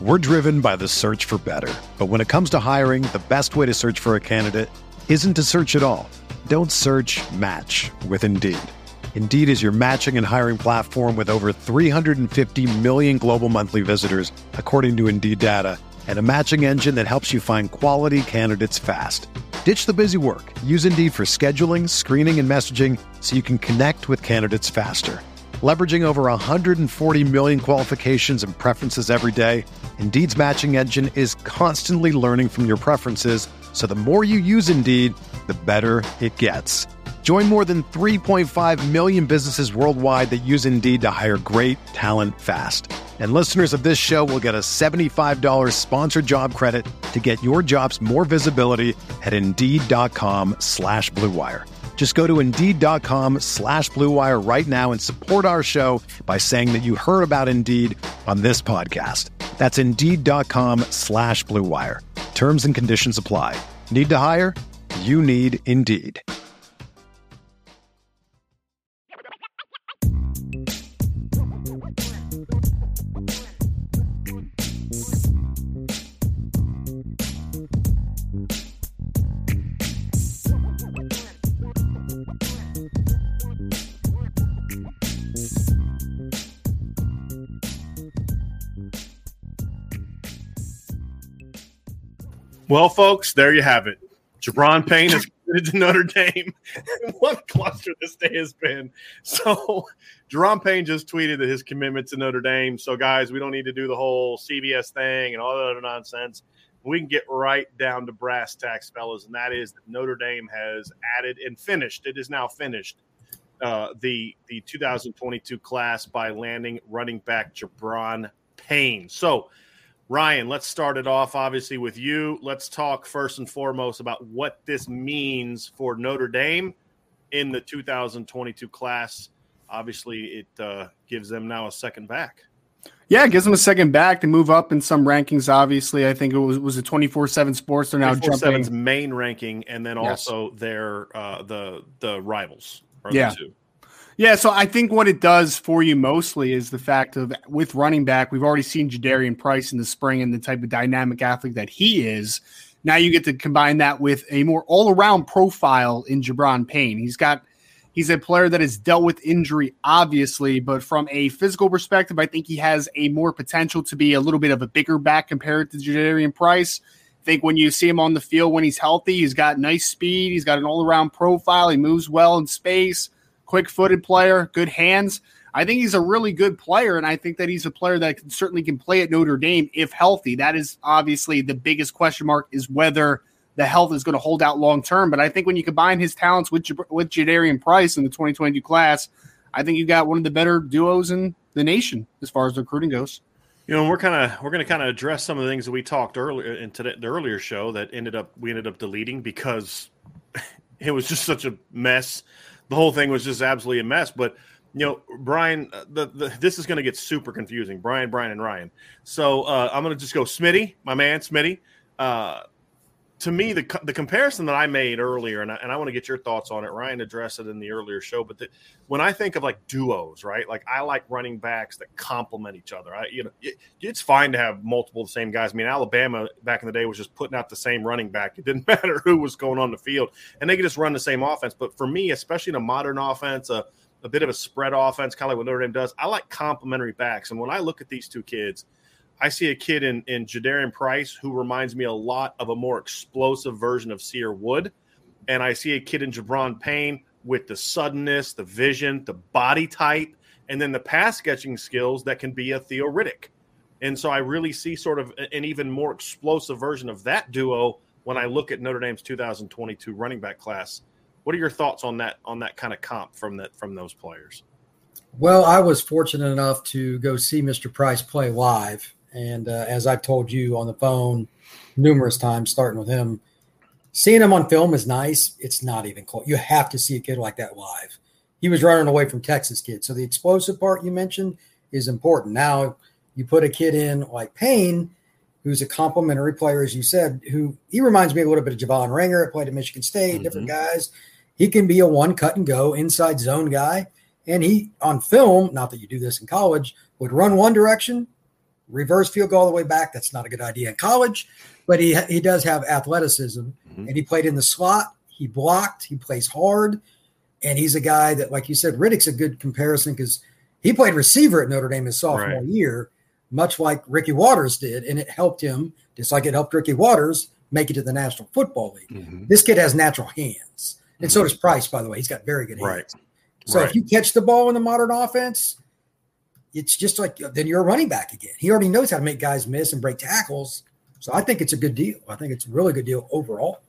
We're driven by the search for better. But when it comes to hiring, the best way to search for a candidate isn't to search at all. Don't search, match with Indeed. Indeed is your matching and hiring platform with over 350 million global monthly visitors, according to Indeed data, and a matching engine that helps you find quality candidates fast. Ditch the busy work. Use Indeed for scheduling, screening, and messaging so you can connect with candidates faster. Leveraging over 140 million qualifications and preferences every day, Indeed's matching engine is constantly learning from your preferences, so the more you use Indeed, the better it gets. Join more than 3.5 million businesses worldwide that use Indeed to hire great talent fast. And listeners of this show will get a $75 sponsored job credit to get your jobs more visibility at Indeed.com/Blue Wire. Just go to Indeed.com/Blue Wire right now and support our show by saying that you heard about Indeed on this podcast. That's Indeed.com/Blue Wire. Terms and conditions apply. Need to hire? You need Indeed. Well, folks, there you have it. Gi'Bran Payne is committed to Notre Dame. What a cluster this day has been. So Gi'Bran Payne just tweeted that his commitment to Notre Dame. So, guys, we don't need to do the whole CBS thing and all that other nonsense. We can get right down to brass tacks, fellas, and that is that Notre Dame has added and finished. It is now finished the 2022 class by landing running back Gi'Bran Payne. So, Ryan, let's start it off, obviously, with you. Let's talk first and foremost about what this means for Notre Dame in the 2022 class. Obviously, it gives them now a second back. Yeah, it gives them a second back to move up in some rankings, obviously. I think it was a 24/7 Sports. They're now jumping. 24/7's main ranking, and then also their the rivals are the two. Yeah, so I think what it does for you mostly is the fact of with running back, we've already seen Jadarian Price in the spring and the type of dynamic athlete that he is. Now you get to combine that with a more all-around profile in Gi'Bran Payne. He's a player that has dealt with injury, obviously, but from a physical perspective, I think he has a more potential to be a little bit of a bigger back compared to Jadarian Price. I think when you see him on the field when he's healthy, he's got nice speed, he's got an all-around profile, he moves well in space. Quick-footed player, good hands. I think he's a really good player, and I think that he's a player that certainly can play at Notre Dame if healthy. That is obviously the biggest question mark is whether the health is going to hold out long-term. But I think when you combine his talents with Jadarian Price in the 2022 class, I think you got one of the better duos in the nation as far as recruiting goes. You know, we're going to address some of the things that we talked earlier in the earlier show that we ended up deleting because it was just such a mess. The whole thing was just absolutely a mess. But, you know, Brian, this is going to get super confusing. Brian, and Ryan. So I'm going to just go Smitty, my man, Smitty. To me, the comparison that I made earlier, and I want to get your thoughts on it. Ryan addressed it in the earlier show. But when I think of, like, duos, right, like I like running backs that complement each other. It's fine to have multiple of the same guys. I mean, Alabama back in the day was just putting out the same running back. It didn't matter who was going on the field. And they could just run the same offense. But for me, especially in a modern offense, a bit of a spread offense, kind of like what Notre Dame does, I like complementary backs. And when I look at these two kids, I see a kid in Jadarian Price who reminds me a lot of a more explosive version of Sear Wood. And I see a kid in Gi'Bran Payne with the suddenness, the vision, the body type, and then the pass catching skills that can be a Theo Riddick. And so I really see sort of an even more explosive version of that duo when I look at Notre Dame's 2022 running back class. What are your thoughts on that kind of comp from those players? Well, I was fortunate enough to go see Mr. Price play live. And as I've told you on the phone numerous times, starting with him, seeing him on film is nice. It's not even close. You have to see a kid like that live. He was running away from Texas kids. So the explosive part you mentioned is important. Now you put a kid in like Payne, who's a complimentary player, as you said, who he reminds me a little bit of Javon Ringer. Played at Michigan State, different guys. He can be a one cut and go inside zone guy. And he, on film, not that you do this in college, would run one direction, reverse field goal all the way back. That's not a good idea in college, but he does have athleticism, and he played in the slot. He blocked. He plays hard, and he's a guy that, like you said, Riddick's a good comparison because he played receiver at Notre Dame his sophomore year, much like Ricky Waters did, and it helped him, just like it helped Ricky Waters make it to the National Football League. This kid has natural hands, and so does Price, by the way. He's got very good hands. So if you catch the ball in the modern offense, it's just like then you're a running back again. He already knows how to make guys miss and break tackles. So I think it's a good deal. I think it's a really good deal overall.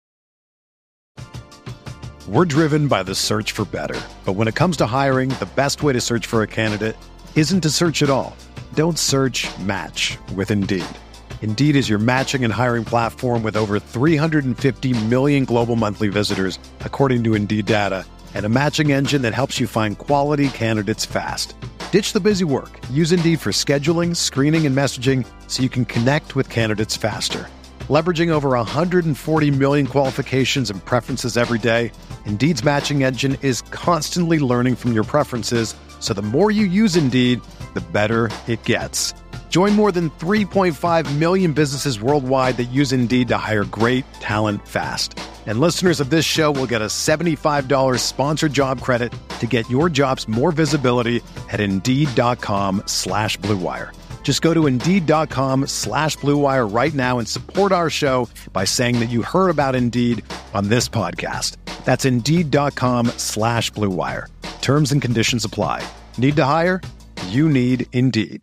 We're driven by the search for better. But when it comes to hiring, the best way to search for a candidate isn't to search at all. Don't search, match with Indeed. Indeed is your matching and hiring platform with over 350 million global monthly visitors, according to Indeed data, and a matching engine that helps you find quality candidates fast. Ditch the busy work. Use Indeed for scheduling, screening, and messaging so you can connect with candidates faster. Leveraging over 140 million qualifications and preferences every day, Indeed's matching engine is constantly learning from your preferences, so the more you use Indeed, the better it gets. Join more than 3.5 million businesses worldwide that use Indeed to hire great talent fast. And listeners of this show will get a $75 sponsored job credit to get your jobs more visibility at Indeed.com/Blue Wire. Just go to Indeed.com/Blue Wire right now and support our show by saying that you heard about Indeed on this podcast. That's Indeed.com/Blue Wire. Terms and conditions apply. Need to hire? You need Indeed.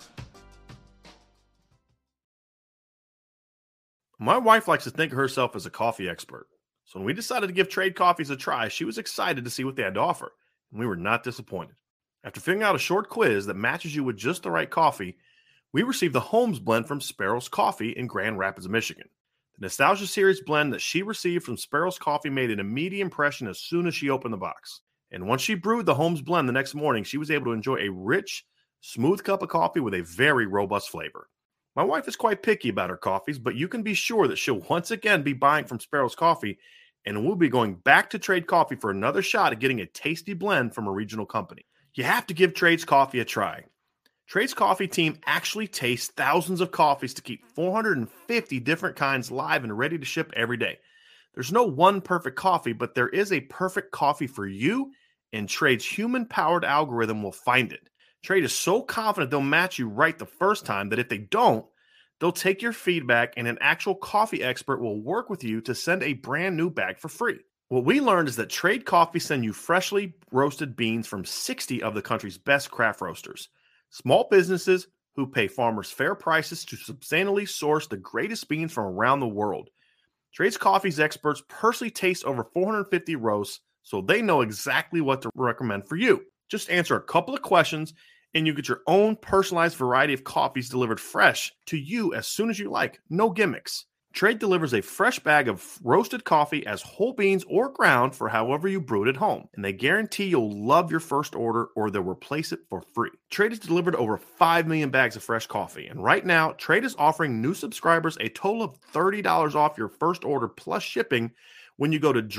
My wife likes to think of herself as a coffee expert. So when we decided to give Trade Coffees a try, she was excited to see what they had to offer, and we were not disappointed. After figuring out a short quiz that matches you with just the right coffee, we received the Holmes blend from Sparrow's Coffee in Grand Rapids, Michigan. The Nostalgia Series blend that she received from Sparrow's Coffee made an immediate impression as soon as she opened the box. And once she brewed the Holmes blend the next morning, she was able to enjoy a rich, smooth cup of coffee with a very robust flavor. My wife is quite picky about her coffees, but you can be sure that she'll once again be buying from Sparrow's Coffee, and we'll be going back to Trade Coffee for another shot at getting a tasty blend from a regional company. You have to give Trade's Coffee a try. Trade's Coffee team actually tastes thousands of coffees to keep 450 different kinds live and ready to ship every day. There's no one perfect coffee, but there is a perfect coffee for you, and Trade's human-powered algorithm will find it. Trade is so confident they'll match you right the first time that if they don't, they'll take your feedback and an actual coffee expert will work with you to send a brand new bag for free. What we learned is that Trade Coffee send you freshly roasted beans from 60 of the country's best craft roasters. Small businesses who pay farmers fair prices to substantially source the greatest beans from around the world. Trade's Coffee's experts personally taste over 450 roasts, so they know exactly what to recommend for you. Just answer a couple of questions, and you get your own personalized variety of coffees delivered fresh to you as soon as you like. No gimmicks. Trade delivers a fresh bag of roasted coffee as whole beans or ground for however you brew it at home. And they guarantee you'll love your first order or they'll replace it for free. Trade has delivered over 5 million bags of fresh coffee. And right now, Trade is offering new subscribers a total of $30 off your first order plus shipping when you go to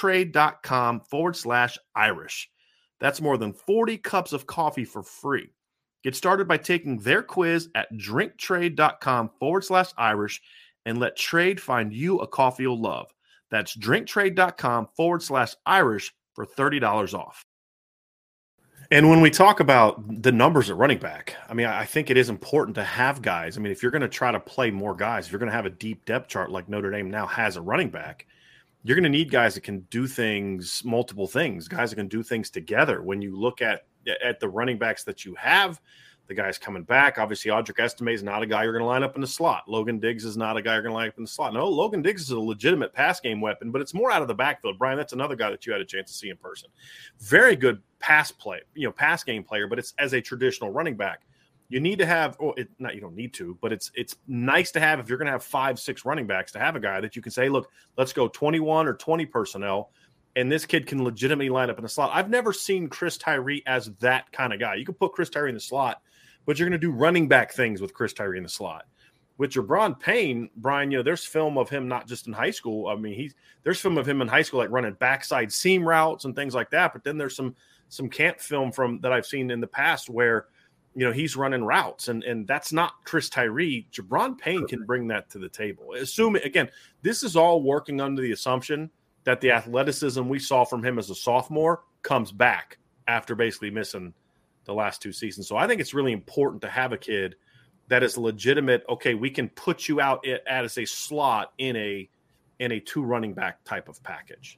drinktrade.com/Irish. That's more than 40 cups of coffee for free. Get started by taking their quiz at drinktrade.com/Irish and let Trade find you a coffee you'll love. That's drinktrade.com/Irish for $30 off. And when we talk about the numbers at running back, I mean, I think it is important to have guys. I mean, if you're going to try to play more guys, if you're going to have a deep depth chart like Notre Dame now has a running back, you're going to need guys that can do things, multiple things, guys that can do things together. When you look at the running backs that you have, the guys coming back, obviously Audric Estime is not a guy you're going to line up in the slot. Logan Diggs is not a guy you're going to line up in the slot. No, Logan Diggs is a legitimate pass game weapon, but it's more out of the backfield. Brian, that's another guy that you had a chance to see in person. Very good pass game player, but it's as a traditional running back. You need to have, you don't need to, but it's nice to have if you're going to have 5-6 running backs to have a guy that you can say, look, let's go 21 or 20 personnel, and this kid can legitimately line up in the slot. I've never seen Chris Tyree as that kind of guy. You can put Chris Tyree in the slot, but you're going to do running back things with Chris Tyree in the slot. With Jabron Payne, Brian, there's film of him not just in high school. I mean, there's film of him in high school like running backside seam routes and things like that, but then there's some camp film that I've seen in the past where he's running routes, and that's not Chris Tyree. Jabron Payne can bring that to the table. Assuming, again, this is all working under the assumption that the athleticism we saw from him as a sophomore comes back after basically missing the last 2 seasons. So I think it's really important to have a kid that is legitimate. Okay, we can put you out as a slot in a 2 running back type of package.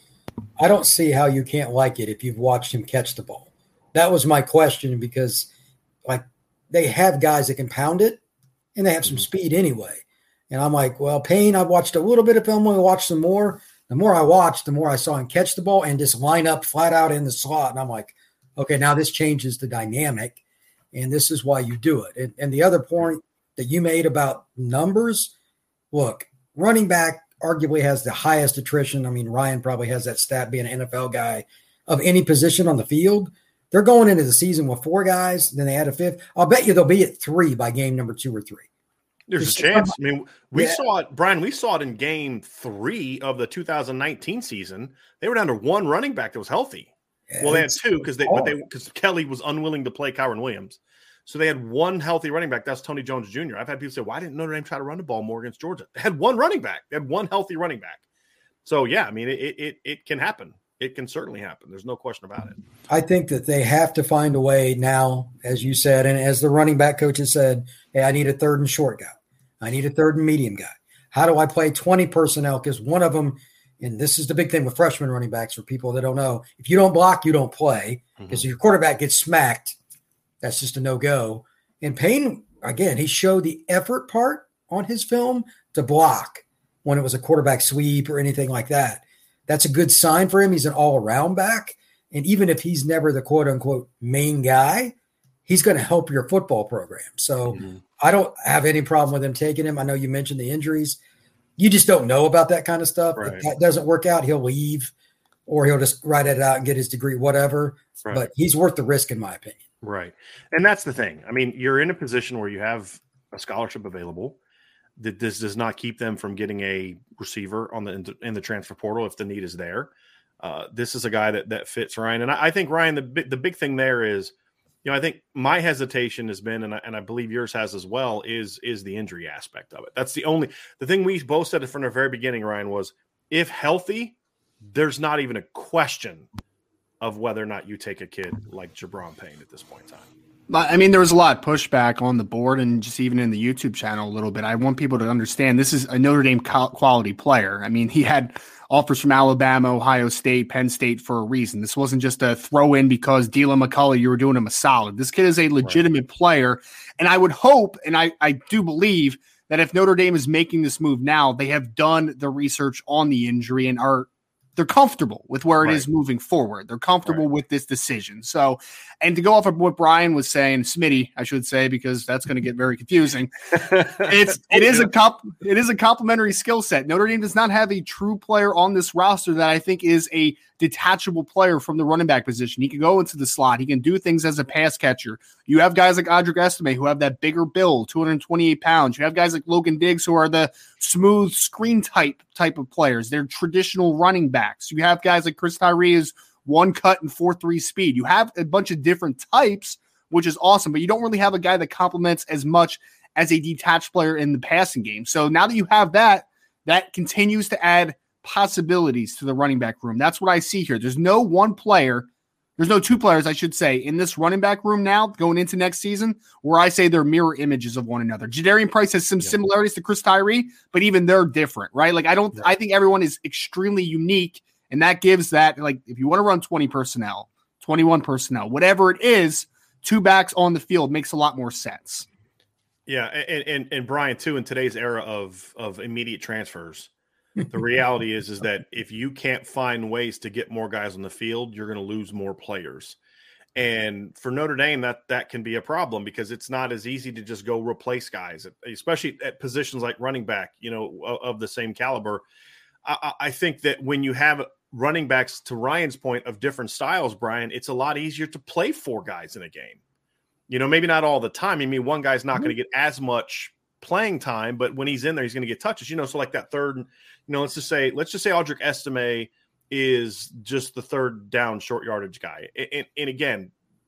I don't see how you can't like it if you've watched him catch the ball. That was my question, because like they have guys that can pound it and they have some speed anyway. And I'm like, well, Payne, I watched a little bit of film. I watched some more. The more I watched, the more I saw him catch the ball and just line up flat out in the slot. And I'm like, okay, now this changes the dynamic, and this is why you do it. And the other point that you made about numbers, look, running back arguably has the highest attrition. I mean, Ryan probably has that stat being an NFL guy of any position on the field. They're going into the season with 4 guys, then they add a 5th. I'll bet you they'll be at 3 by game number 2 or 3. There's a chance. I mean, we saw it, Brian. We saw it in game 3 of the 2019 season. They were down to 1 running back that was healthy. Yeah, well, they had 2 because Kelly was unwilling to play Kyron Williams. So they had 1 healthy running back. That's Tony Jones Jr. I've had people say, why didn't Notre Dame try to run the ball more against Georgia? They had 1 running back. They had 1 healthy running back. So, yeah, I mean, it can happen. It can certainly happen. There's no question about it. I think that they have to find a way now, as you said, and as the running back coaches said, hey, I need a 3rd and short guy. I need a 3rd and medium guy. How do I play 20 personnel? Because one of them, and this is the big thing with freshman running backs for people that don't know, if you don't block, you don't play. Because if your quarterback gets smacked, that's just a no-go. And Payne, again, he showed the effort part on his film to block when it was a quarterback sweep or anything like that. That's a good sign for him. He's an all-around back. And even if he's never the quote-unquote main guy, he's going to help your football program. So I don't have any problem with him taking him. I know you mentioned the injuries. You just don't know about that kind of stuff. Right. If that doesn't work out, he'll leave or he'll just write it out and get his degree, whatever. Right. But he's worth the risk, in my opinion. Right. And that's the thing. I mean, you're in a position where you have a scholarship available. That this does not keep them from getting a receiver in the transfer portal if the need is there. This is a guy that fits Ryan. And I think, Ryan, the big thing there is, I think my hesitation has been, and I believe yours has as well, is the injury aspect of it. That's the thing we both said from the very beginning, Ryan, was if healthy, there's not even a question of whether or not you take a kid like Jabron Payne at this point in time. I mean, there was a lot of pushback on the board and just even in the YouTube channel a little bit. I want people to understand this is a Notre Dame quality player. I mean, he had offers from Alabama, Ohio State, Penn State for a reason. This wasn't just a throw in because Dylan McCullough, you were doing him a solid. This kid is a legitimate player. And I would hope, and I do believe, that if Notre Dame is making this move now, they have done the research on the injury and they're comfortable with where it is moving forward. They're comfortable with this decision. So, and to go off of what Brian was saying, Smitty, I should say, because that's going to get very confusing. It is a complementary skill set. Notre Dame does not have a true player on this roster that I think is a detachable player from the running back position. He can go into the slot. He can do things as a pass catcher. You have guys like Audric Estime who have that bigger build, 228 pounds. You have guys like Logan Diggs who are the smooth screen type of players. They're traditional running backs. You have guys like Chris Tyree is 1 cut and 4.3 speed. You have a bunch of different types, which is awesome, but you don't really have a guy that complements as much as a detached player in the passing game. So now that you have that continues to add possibilities to the running back room. That's what I see here. There's no 2 players, I should say, in this running back room now going into next season where I say they're mirror images of one another. Jadarian Price has some similarities to Chris Tyree, but even they're different, right? Like I think everyone is extremely unique, and that gives that, like, if you want to run 20 personnel, 21 personnel, whatever it is, 2 backs on the field makes a lot more sense. Yeah, and Brian, too, in today's era of immediate transfers, the reality is that if you can't find ways to get more guys on the field, you're going to lose more players. And for Notre Dame, that can be a problem because it's not as easy to just go replace guys, especially at positions like running back, of the same caliber. I think that when you have running backs, to Ryan's point, of different styles, Brian, it's a lot easier to play 4 guys in a game. Maybe not all the time. I mean, one guy's not going to get as much playing time, but when he's in there, he's going to get touches, so like that third, let's just say Audric Estime is just the 3rd down short yardage guy. And again,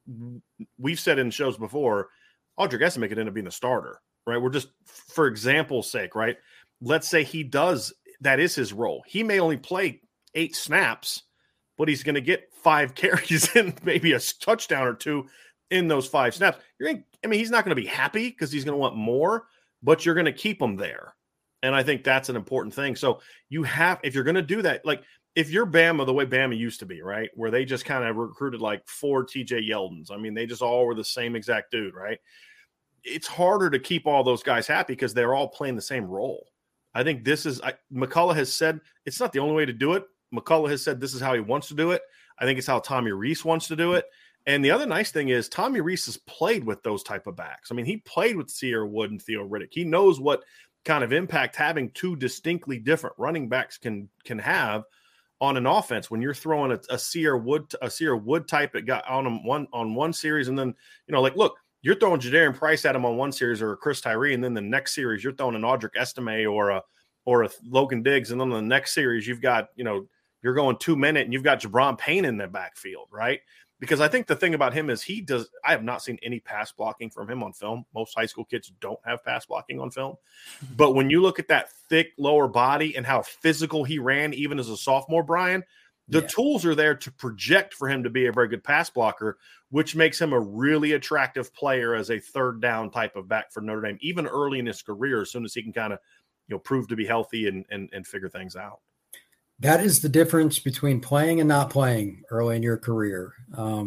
we've said in shows before, Audric Estime could end up being the starter, right? We're just, for example's sake, right? Let's say that is his role. He may only play 8 snaps, but he's going to get 5 carries and maybe a touchdown or 2 in those 5 snaps. He's not going to be happy because he's going to want more, but you're going to keep him there. And I think that's an important thing. So if you're going to do that, like if you're Bama the way Bama used to be, right, where they just kind of recruited like 4 TJ Yeldons. I mean, they just all were the same exact dude, right? It's harder to keep all those guys happy because they're all playing the same role. I think McCullough has said it's not the only way to do it. McCullough has said this is how he wants to do it. I think it's how Tommy Rees wants to do it. And the other nice thing is Tommy Rees has played with those type of backs. I mean, he played with Cierre Wood and Theo Riddick. He knows what kind of impact having 2 distinctly different running backs can have on an offense when you're throwing a Cierre Wood type that got on him on one series, and then look, you're throwing Jadarian Price at him on one series or a Chris Tyree, and then the next series you're throwing an Audric Estime or a Logan Diggs, and then the next series you've got you're going 2-minute and you've got Jabron Payne in the backfield, right? Because I think the thing about him is I have not seen any pass blocking from him on film. Most high school kids don't have pass blocking on film. But when you look at that thick lower body and how physical he ran, even as a sophomore, Brian, the tools are there to project for him to be a very good pass blocker, which makes him a really attractive player as a third down type of back for Notre Dame, even early in his career, as soon as he can kind of prove to be healthy and figure things out. That is the difference between playing and not playing early in your career.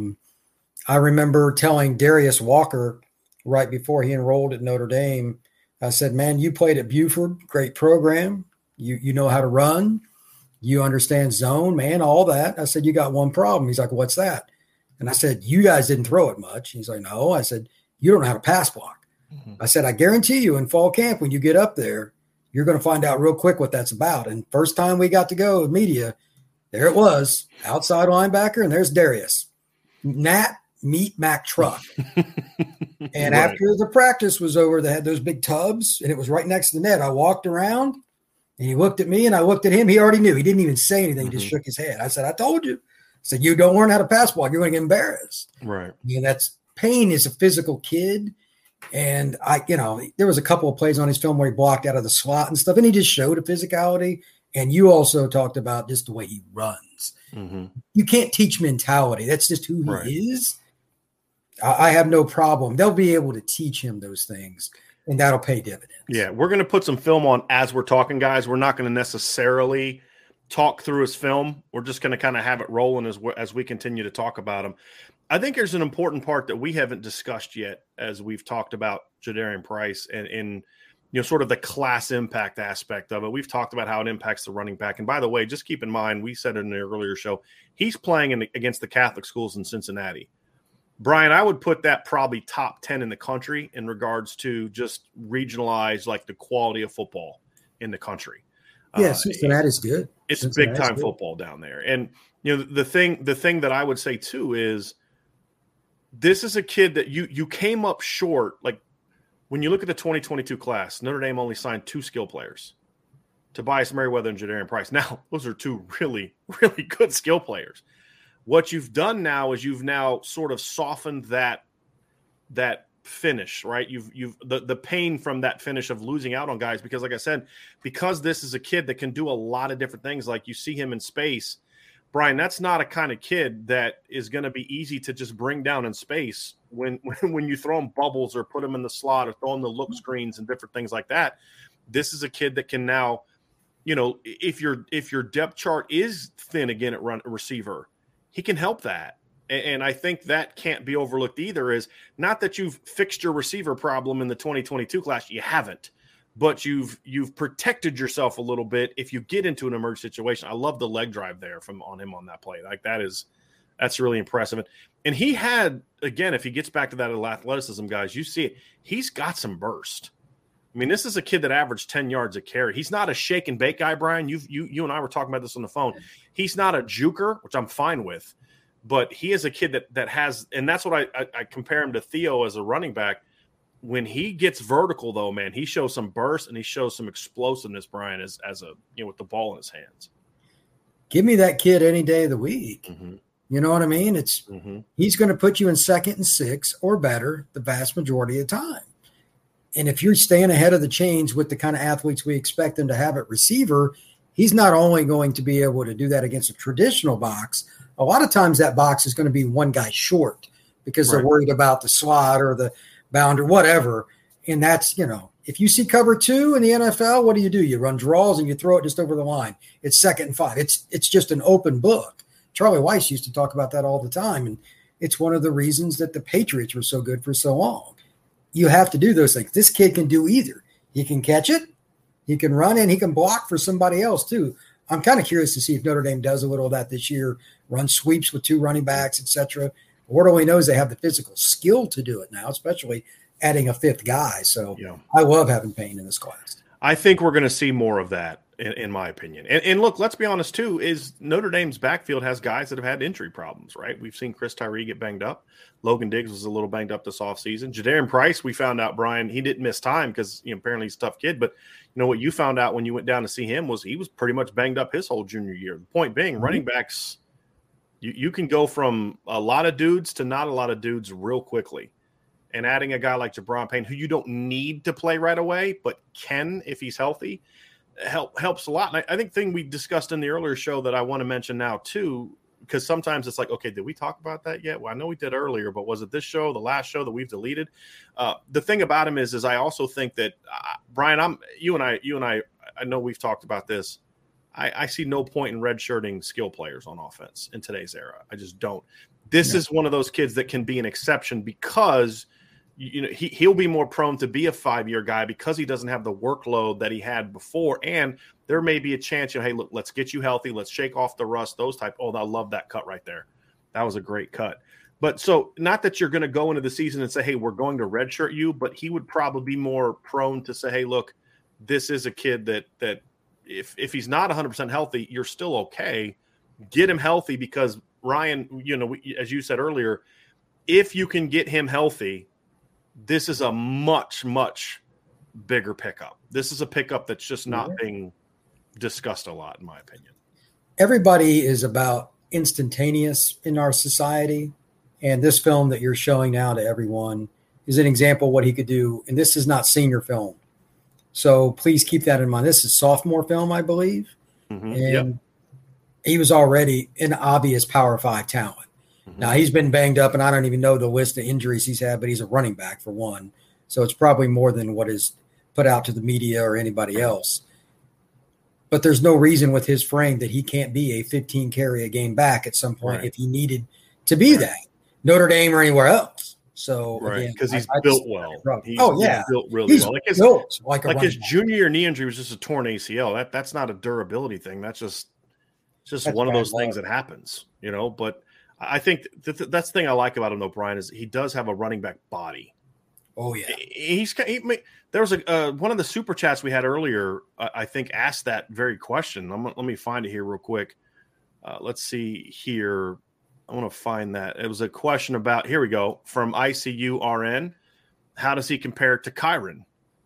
I remember telling Darius Walker right before he enrolled at Notre Dame, I said, man, you played at Buford, great program. You know how to run. You understand zone, man, all that. I said, you got one problem. He's like, what's that? And I said, you guys didn't throw it much. He's like, no. I said, you don't know how to pass block. Mm-hmm. I said, I guarantee you in fall camp, when you get up there, you're going to find out real quick what that's about. And first time we got to go with media, there it was, outside linebacker, and there's Darius. Nat Meat Mac Truck. And right. After the practice was over, they had those big tubs, and it was right next to the net. I walked around, and he looked at me, and I looked at him. He already knew. He didn't even say anything. He just shook his head. I said, I told you. I said, you don't learn how to pass block, you're going to get embarrassed. Right. Payne is a physical kid. And there was a couple of plays on his film where he blocked out of the slot and stuff, and he just showed a physicality. And you also talked about just the way he runs. Mm-hmm. You can't teach mentality. That's just who he is. I have no problem. They'll be able to teach him those things, and that'll pay dividends. Yeah, we're going to put some film on as we're talking, guys. We're not going to necessarily talk through his film. We're just going to kind of have it rolling as we continue to talk about him. I think there's an important part that we haven't discussed yet as we've talked about Jadarian Price and sort of the class impact aspect of it. We've talked about how it impacts the running back. And by the way, just keep in mind, we said it in the earlier show, he's playing against the Catholic schools in Cincinnati. Brian, I would put that probably top 10 in the country in regards to just regionalized, like the quality of football in the country. Yeah, Cincinnati's good. It's big-time football down there. And, the thing that I would say too is, this is a kid that you came up short. Like when you look at the 2022 class, Notre Dame only signed 2 skill players, Tobias Merriweather and Jadarian Price. Now, those are 2 really, really good skill players. What you've done now is you've now sort of softened that finish, right? You've the pain from that finish of losing out on guys, because like I said, because this is a kid that can do a lot of different things. Like you see him in space. Brian, that's not a kind of kid that is going to be easy to just bring down in space when you throw him bubbles or put him in the slot or throw him the look screens and different things like that. This is a kid that can now, if your depth chart is thin again at receiver, he can help that. And I think that can't be overlooked either. Is not that you've fixed your receiver problem in the 2022 class. You haven't. But you've protected yourself a little bit if you get into an emergency situation. I love the leg drive there on him on that play. Like that's really impressive. And he had, again, if he gets back to that athleticism, guys, you see it. He's got some burst. I mean, this is a kid that averaged 10 yards a carry. He's not a shake and bake guy, Brian. You and I were talking about this on the phone. He's not a juker, which I'm fine with, but he is a kid that has, and that's what I compare him to Theo as a running back. When he gets vertical, though, man, he shows some burst and he shows some explosiveness, Brian, as a with the ball in his hands. Give me that kid any day of the week. Mm-hmm. You know what I mean? He's going to put you in 2nd and 6 or better the vast majority of the time. And if you're staying ahead of the chains with the kind of athletes we expect him to have at receiver, he's not only going to be able to do that against a traditional box. A lot of times that box is going to be one guy short because they're worried about the slot or the bound or whatever. And that's, if you see cover 2 in the NFL, what do? You run draws and you throw it just over the line. It's 2nd and 5. It's just an open book. Charlie Weiss used to talk about that all the time. And it's one of the reasons that the Patriots were so good for so long. You have to do those things. This kid can do either. He can catch it, he can run, and he can block for somebody else too. I'm kind of curious to see if Notre Dame does a little of that this year, run sweeps with 2 running backs, etc. Ward only knows they have the physical skill to do it now, especially adding a 5th guy. So I love having Payne in this class. I think we're going to see more of that, in my opinion. And look, let's be honest, too, is Notre Dame's backfield has guys that have had injury problems, right? We've seen Chris Tyree get banged up. Logan Diggs was a little banged up this offseason. Jadarian Price, we found out, Brian, he didn't miss time because apparently he's a tough kid. But what you found out when you went down to see him was he was pretty much banged up his whole junior year. The point being, running backs, you can go from a lot of dudes to not a lot of dudes real quickly. And adding a guy like Jabron Payne, who you don't need to play right away, but can if he's healthy, helps a lot. And I think thing we discussed in the earlier show that I want to mention now too, because sometimes it's like, okay, did we talk about that yet? Well, I know we did earlier, but was it this show, the last show that we've deleted? The thing about him is I also think that Brian, you and I know we've talked about this. I see no point in redshirting skill players on offense in today's era. I just don't. This is one of those kids that can be an exception because he'll be more prone to be a 5-year guy because he doesn't have the workload that he had before. And there may be a chance, hey, look, let's get you healthy. Let's shake off the rust, those type. Oh, I love that cut right there. That was a great cut. But so not that you're going to go into the season and say, hey, we're going to redshirt you, but he would probably be more prone to say, hey, look, this is a kid that if he's not 100% healthy, you're still okay. Get him healthy because Ryan, as you said earlier, if you can get him healthy, this is a much, much bigger pickup. This is a pickup that's just not being discussed a lot, in my opinion. Everybody is about instantaneous in our society. And this film that you're showing now to everyone is an example of what he could do. And this is not senior film. So please keep that in mind. This is sophomore film, I believe. And he was already an obvious Power 5 talent. Now, he's been banged up, and I don't even know the list of injuries he's had, but he's a running back for one. So it's probably more than what is put out to the media or anybody else. But there's no reason with his frame that he can't be a 15 carry a game back at some point if he needed to be that. Notre Dame or anywhere else. So because he's built well. He's built really well. Like his junior year knee injury was just a torn ACL. That's not a durability thing. That's just one of those things that happens, But I think that's the thing I like about him, though, Brian, is he does have a running back body. Oh yeah, there was one of the super chats we had earlier. I think asked that very question. Let me find it here real quick. Let's see here. I want to find that. It was a question about. Here we go from ICURN. How does he compare to Kyron?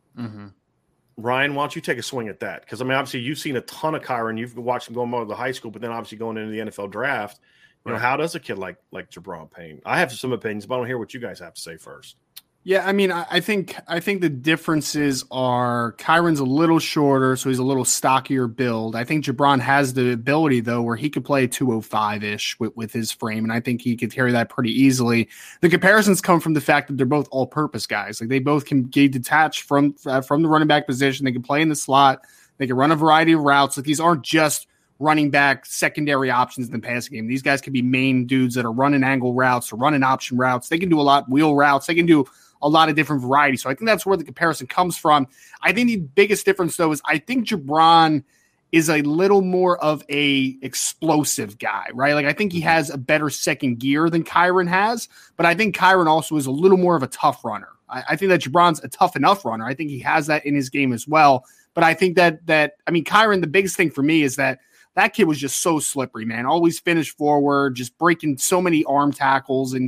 Ryan, why don't you take a swing at that? Because obviously you've seen a ton of Kyron. You've watched him going over the high school, but then obviously going into the NFL draft. How does a kid like Jabron Payne? I have some opinions, but I want to hear what you guys have to say first. Yeah, I think the differences are Kyron's a little shorter, so he's a little stockier build. I think Jabron has the ability, though, where he could play 205-ish with his frame, and I think he could carry that pretty easily. The comparisons come from the fact that they're both all-purpose guys. Like they both can get detached from the running back position. They can play in the slot. They can run a variety of routes. Like these aren't just running back secondary options in the passing game. These guys can be main dudes that are running angle routes or running option routes. They can do a lot wheel routes. They can do a lot of different varieties. So I think that's where the comparison comes from. I think the biggest difference, though, is I think Jabron is a little more of a explosive guy, right? Like I think he has a better second gear than Kyron has, but I think Kyron also is a little more of a tough runner. I think that Jabron's a tough enough runner. I think he has that in his game as well. But I think that Kyron, the biggest thing for me is that kid was just so slippery, man. Always finished forward, just breaking so many arm tackles and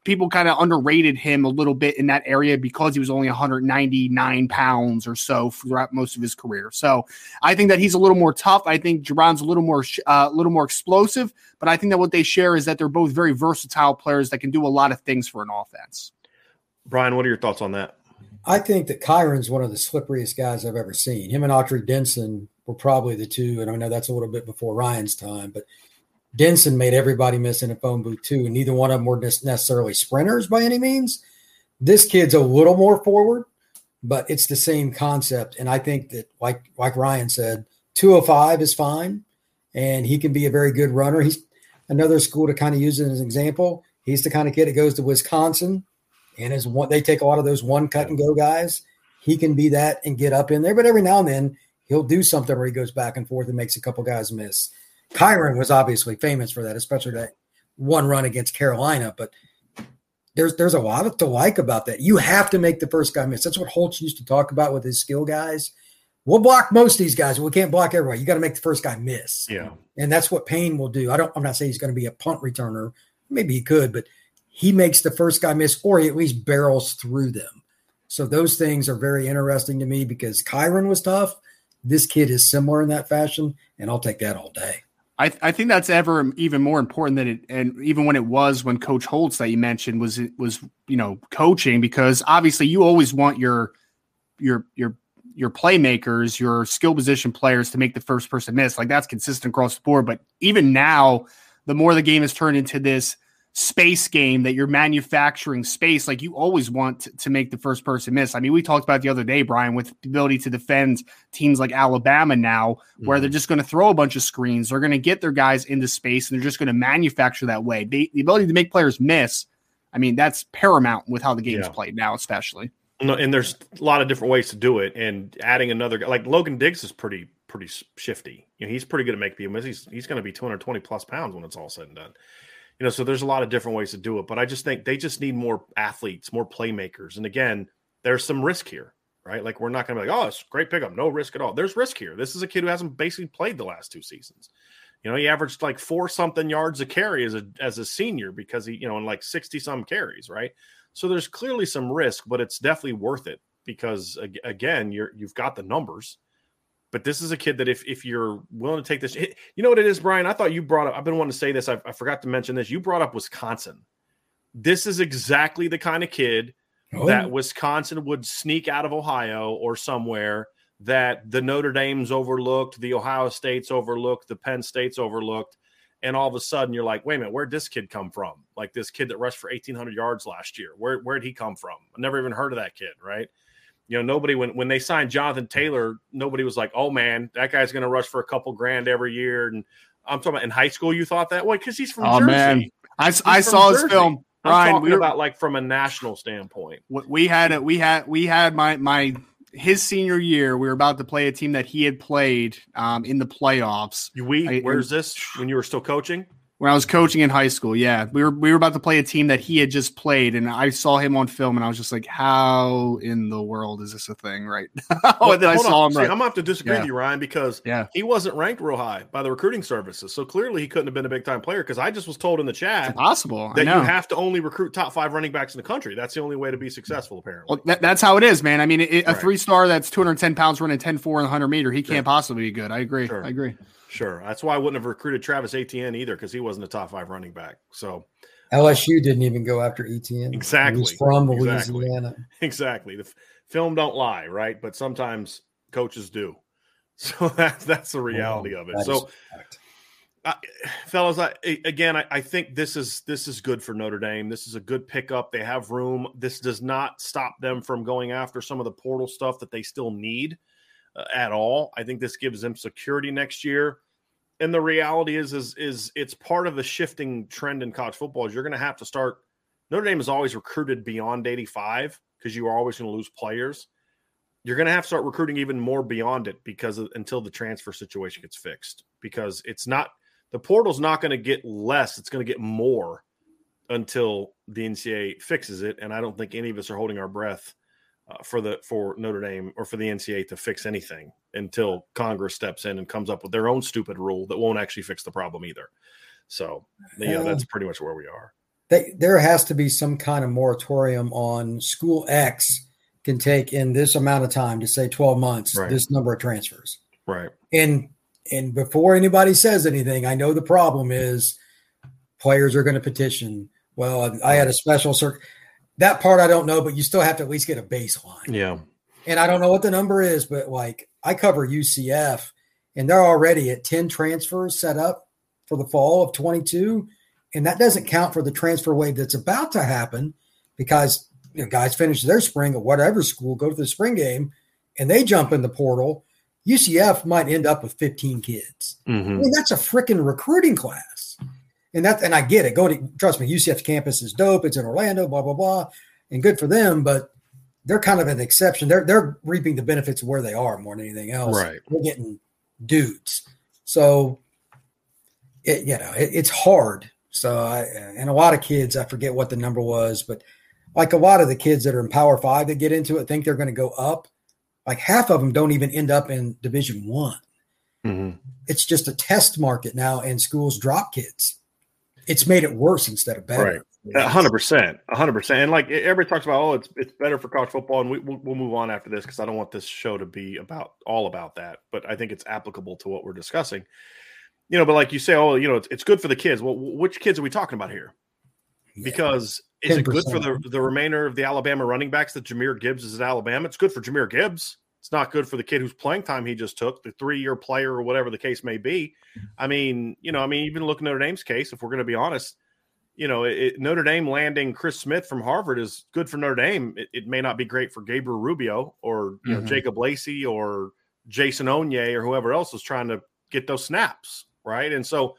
people kind of underrated him a little bit in that area because he was only 199 pounds or so throughout most of his career. So I think that he's a little more tough. I think Jabron's a little more explosive, but I think that what they share is that they're both very versatile players that can do a lot of things for an offense. Brian, what are your thoughts on that? I think that Kyron's one of the slipperiest guys I've ever seen. Him and Autry Denson were probably the two, and I know that's a little bit before Ryan's time, but Denson made everybody miss in a phone booth too, and neither one of them were necessarily sprinters by any means. This kid's a little more forward, but it's the same concept. And I think that, like Ryan said, 205 is fine, and he can be a very good runner. He's another school to kind of use it as an example. He's the kind of kid that goes to Wisconsin, and they take a lot of those one cut and go guys. He can be that and get up in there, but every now and then he'll do something where he goes back and forth and makes a couple guys miss. Kyron was obviously famous for that, especially that one run against Carolina. But there's a lot to like about that. You have to make the first guy miss. That's what Holtz used to talk about with his skill guys. We'll block most of these guys, but we can't block everybody. You got to make the first guy miss. Yeah, and that's what Payne will do. I'm not saying he's going to be a punt returner. Maybe he could, but he makes the first guy miss, or he at least barrels through them. So those things are very interesting to me because Kyron was tough. This kid is similar in that fashion, and I'll take that all day. I think that's ever even more important than it, and even when Coach Holtz that you mentioned was coaching, because obviously you always want your playmakers, your skill position players to make the first person miss. Like that's consistent across the board. But even now, the more the game has turned into this space game that you're manufacturing space, like you always want to make the first person miss. I mean, we talked about the other day, Brian, with the ability to defend teams like Alabama now, where they're just going to throw a bunch of screens. They're going to get their guys into space and they're just going to manufacture that way. The ability to make players miss, I mean, that's paramount with how the game's played now, especially. No, and there's a lot of different ways to do it. And adding another guy, like Logan Diggs is pretty shifty. He's pretty good at making people miss. He's going to be 220 plus pounds when it's all said and done. So there's a lot of different ways to do it, but I just think they just need more athletes, more playmakers. And again, there's some risk here, right? Like we're not going to be like, oh, it's a great pickup. No risk at all. There's risk here. This is a kid who hasn't basically played the last 2 seasons. He averaged like 4-something yards a carry as a senior because he, in like 60-some carries, right? So there's clearly some risk, but it's definitely worth it because again, you've got the numbers. But this is a kid that if you're willing to take this, you know what it is, Brian? I thought you brought up, I've been wanting to say this. I forgot to mention this. You brought up Wisconsin. This is exactly the kind of kid that Wisconsin would sneak out of Ohio or somewhere that the Notre Dame's overlooked, the Ohio State's overlooked, the Penn State's overlooked. And all of a sudden you're like, wait a minute, where'd this kid come from? Like this kid that rushed for 1,800 yards last year. Where'd he come from? I never even heard of that kid, right? Nobody, when they signed Jonathan Taylor, nobody was like, oh, man, that guy's going to rush for a couple grand every year. And I'm talking about in high school, you thought that way because he's from Jersey. Man. I saw his film. I'm talking about like from a national standpoint. We had his senior year. We were about to play a team that he had played in the playoffs. Where's this? When you were still coaching? When I was coaching in high school, yeah. We were about to play a team that he had just played, and I saw him on film, and I was just like, how in the world is this a thing, right? I'm going to have to disagree with you, Ryan, because he wasn't ranked real high by the recruiting services. So clearly he couldn't have been a big-time player because I just was told in the chat it's impossible. That you have to only recruit top 5 running backs in the country. That's the only way to be successful, apparently. Well, that's how it is, man. I mean, a 3-star that's 210 pounds running 10-4 in the 100-meter, he can't possibly be good. I agree. Sure. I agree. Sure. That's why I wouldn't have recruited Travis Etienne either because he wasn't a top 5 running back. So LSU didn't even go after Etienne. Exactly. He's from Louisiana. Exactly. The film don't lie, right? But sometimes coaches do. So that's the reality of it. So, fellas, I think this is good for Notre Dame. This is a good pickup. They have room. This does not stop them from going after some of the portal stuff that they still need. At all. I think this gives them security next year. And the reality is it's part of the shifting trend in college football is you're going to have to start. Notre Dame has always recruited beyond 85 because you are always going to lose players. You're going to have to start recruiting even more beyond it until the transfer situation gets fixed, because the portal's not going to get less. It's going to get more until the NCAA fixes it. And I don't think any of us are holding our breath for Notre Dame or for the NCAA to fix anything until Congress steps in and comes up with their own stupid rule that won't actually fix the problem either. So, that's pretty much where we are. there has to be some kind of moratorium on school X can take in this amount of time, to say 12 months, this number of transfers. Right. And before anybody says anything, I know the problem is players are going to petition. Well, I had a special that part I don't know, but you still have to at least get a baseline. Yeah. And I don't know what the number is, but like I cover UCF and they're already at 10 transfers set up for the fall of 22. And that doesn't count for the transfer wave that's about to happen, because guys finish their spring at whatever school, go to the spring game, and they jump in the portal. UCF might end up with 15 kids. Mm-hmm. I mean, that's a freaking recruiting class. And I get it. Trust me, UCF's campus is dope. It's in Orlando, blah, blah, blah. And good for them, but they're kind of an exception. They're reaping the benefits of where they are more than anything else. Right. We're getting dudes. So, it's hard. So, and a lot of kids, I forget what the number was, but like a lot of the kids that are in Power 5 that get into it think they're going to go up. Like half of them don't even end up in Division I. Mm-hmm. It's just a test market now, and schools drop kids. It's made it worse instead of better. Right. 100%. And like everybody talks about, it's better for college football. And we'll move on after this, because I don't want this show to be all about that. But I think it's applicable to what we're discussing. But like you say, it's good for the kids. Well, which kids are we talking about here? Because is 10%. It good for the remainder of the Alabama running backs that Jahmyr Gibbs is at Alabama? It's good for Jahmyr Gibbs. It's not good for the kid whose playing time he just took, the 3-year player or whatever the case may be. I mean, even look at Notre Dame's case, if we're going to be honest, Notre Dame landing Chris Smith from Harvard is good for Notre Dame. It may not be great for Gabriel Rubio or Jacob Lacey or Jason Onye or whoever else is trying to get those snaps, right? And so,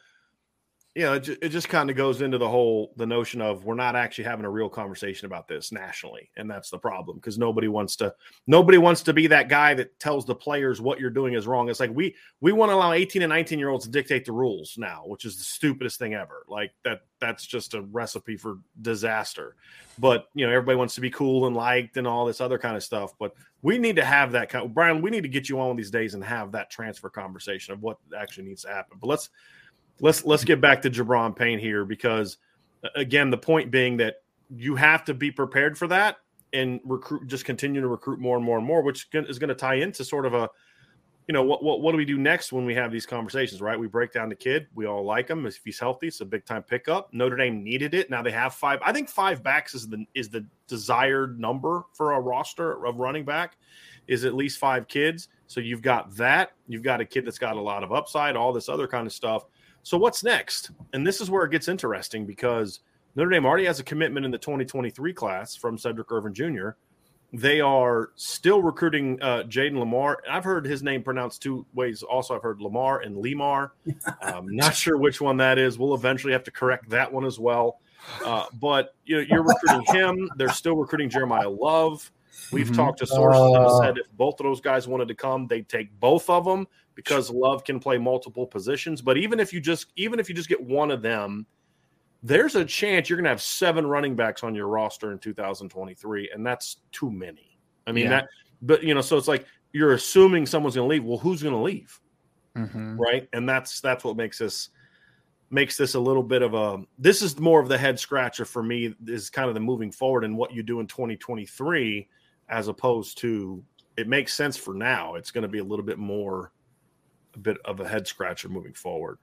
it just kind of goes into the notion of we're not actually having a real conversation about this nationally. And that's the problem, because nobody wants to be that guy that tells the players what you're doing is wrong. It's like we want to allow 18 and 19-year-olds to dictate the rules now, which is the stupidest thing ever. Like that's just a recipe for disaster. But, everybody wants to be cool and liked and all this other kind of stuff. But we need to have that Brian, we need to get you on these days and have that transfer conversation of what actually needs to happen. But Let's get back to Gi'Bran Payne here, because, again, the point being that you have to be prepared for that and continue to recruit more and more and more, which is going to tie into sort of a, what do we do next when we have these conversations, right? We break down the kid. We all like him. If he's healthy, it's a big-time pickup. Notre Dame needed it. Now they have 5. I think 5 backs is the desired number for a roster of running back, is at least 5 kids. So you've got that. You've got a kid that's got a lot of upside, all this other kind of stuff. So what's next? And this is where it gets interesting, because Notre Dame already has a commitment in the 2023 class from Cedric Irvin Jr. They are still recruiting Jaden Lamar. I've heard his name pronounced 2 ways. Also, I've heard Lamar and Lemar. Not sure which one that is. We'll eventually have to correct that one as well. But you're recruiting him. They're still recruiting Jeremiah Love. We've talked to sources that have said if both of those guys wanted to come, they'd take both of them, because Love can play multiple positions. But even if you just get one of them, there's a chance you're going to have 7 running backs on your roster in 2023, and that's too many. I mean, so it's like you're assuming someone's going to leave. Well, who's going to leave? Mm-hmm. Right? And that's what makes this a little bit of this is more of the head scratcher for me, is kind of the moving forward and what you do in 2023, as opposed to, it makes sense for now. It's going to be a little bit more, a bit of a head scratcher moving forward.